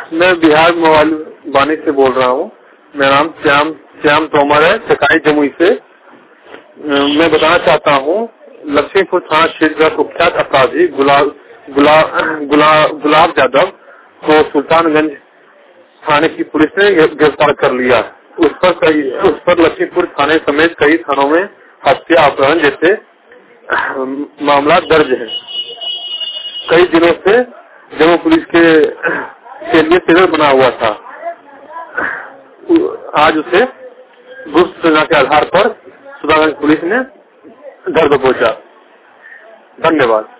मैं बिहार मोबाइल वाणी से बोल रहा हूँ। मेरा नाम श्याम तोमर है, चकाई जमुई से। मैं बताना चाहता हूँ, लक्ष्मीपुर थाना क्षेत्र का कुख्यात अपराधी गुलाब यादव को सुल्तानगंज थाने की पुलिस ने गिरफ्तार कर लिया। उस पर लक्ष्मीपुर थाने समेत कई थानों में हत्या, अपहरण जैसे मामला दर्ज है। कई दिनों से जम्मू पुलिस के लिए शेड्यूल बना हुआ था। आज उसे गुप्त सूचना के आधार पर सुल्तानगंज पुलिस ने घर पर पहुंचा। धन्यवाद।